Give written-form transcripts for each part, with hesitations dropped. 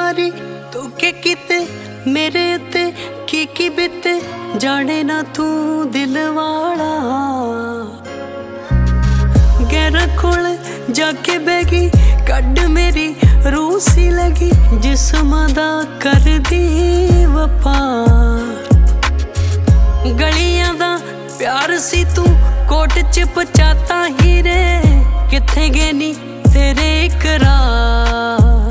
वारी तू के किते मेरे उत्ते की बीते जाने ना तू दिल वाला। गैर कोल जाके बैगी कड मेरी रूह सी लगी जिस्म दा कर दी वपार। गलियां दा प्यार सी तू कोट च पचाता हीरे किथे गए नी तेरे इकरार।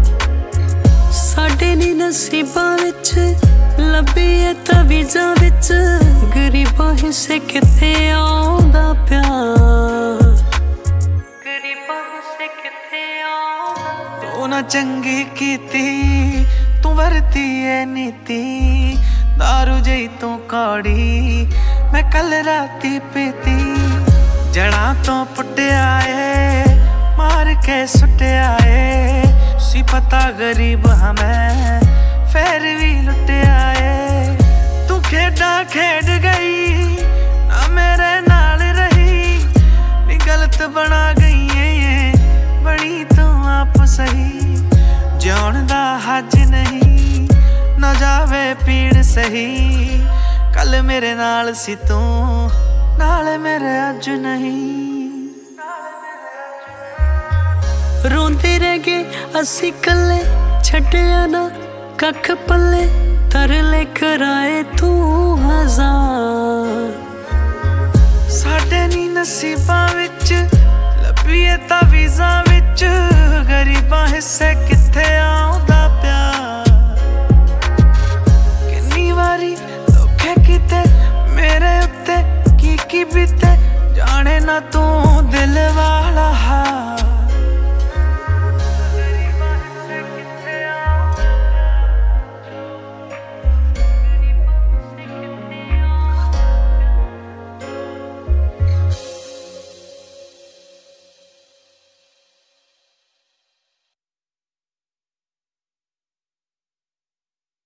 साडे नी नसीबां विच लभी है तवीज़ां विच गरीबां हिस्से किथे आउंदा प्यार। गरीबां हिस्से किथे आउंदा तू ना चंगी कीती तू वरती है नीति दारू जई तू कौड़ी मैं कल राती पीती। जड़ा तो पुट्टिया ए मार के सुट्टिया ए सी पता गरीब हाँ मैं फिर भी लुटिया ए। तू खेडा खेड गई ना मेरे नाल रही नी गलत बना गई है बनी तू आप सही। जिउण दा हज नहीं ना जावे पीड़ सही कल मेरे नाल सी तू नाल मेरे अज नहीं। रोंदे रह गए असी कल्ले छड्डिया ना कख पल्ले तरले कराए तू हजार। साडे नी नसीबां विच लभीए तवीज़ां विच गरीबां हिस्से किथे आउंदा प्यार। किन्नी वारी धोखे कीते मेरे उत्ते की बीते जाने ना तू दिल वाला हाल।